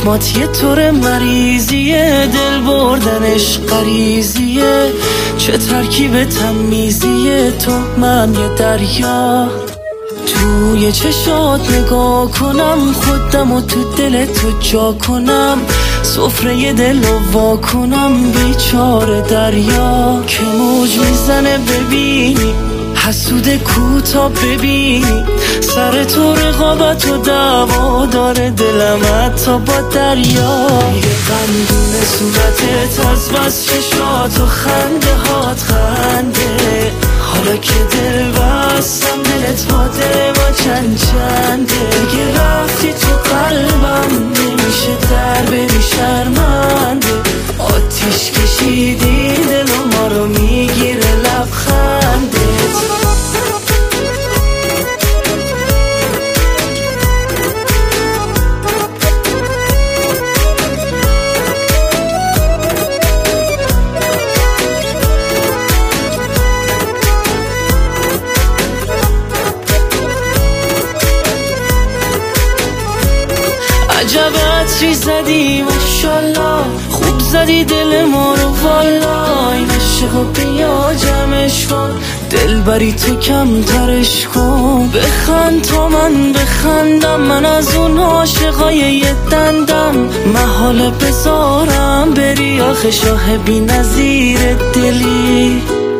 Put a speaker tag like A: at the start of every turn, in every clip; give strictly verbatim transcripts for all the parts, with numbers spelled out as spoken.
A: چشمات یه طور مریضیه، دل بردنش غریزیه، چه ترکیب تمیزیه، تو من یه دریا. توی چشات نگاه کنم، خودم و تو دل تو جا کنم، سفره دل رو وا کنم، بیچاره دریا. که موج میزنه ببینی، حسود کوتا ببینی، سر تو رقابت و دعوا داره دلم حتی با دریا. یه قندون صورتت از بس چشات و خنده هات خنده، حالا که دل بستم دلت با دل ما چند چنده. دیگه رفتی تو قلبم نمیشه در بری شرمنده، آتیش کشیدی دل و ما رو میگیره لبخندت. عجب عطری زدی ماشالله، خوب زدی دل ما رو والا. این عشقو بیا جمعش کن، دل بری تو کم ترش کن. بخند تا من بخندم، من از اون عاشقای یه دندم. محاله بذارم بری آخه شاه بی نظیر دلی.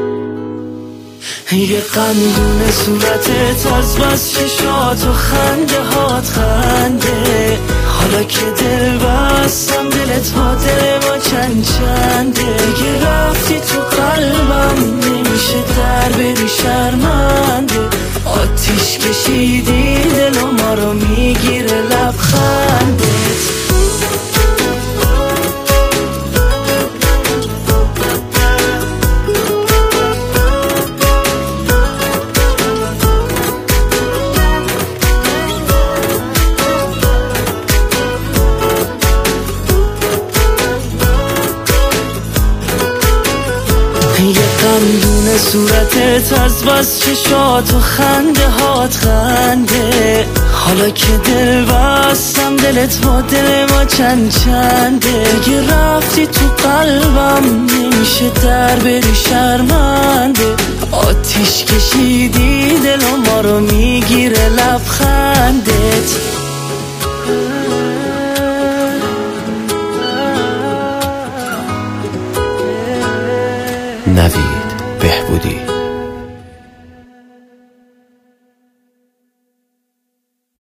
A: یه قندون صورتت از بس چشات و خنده هات خنده، حالا که دل بستم دلت با دل ما چند چنده. دیگه رفتی تو قلبم نمیشه در بری شرمنده، آتیش کشیدی دل و ما رو میگیره لبخندت. یه قندون صورتت از بس چشات و خنده هات خنده، حالا که دل بستم دلت با دل ما چند چنده. دیگه رفتی تو قلبم نمیشه در بری شرمنده، آتیش کشیدی دل و ما رو میگیره لبخندت.
B: نوید بهبودی.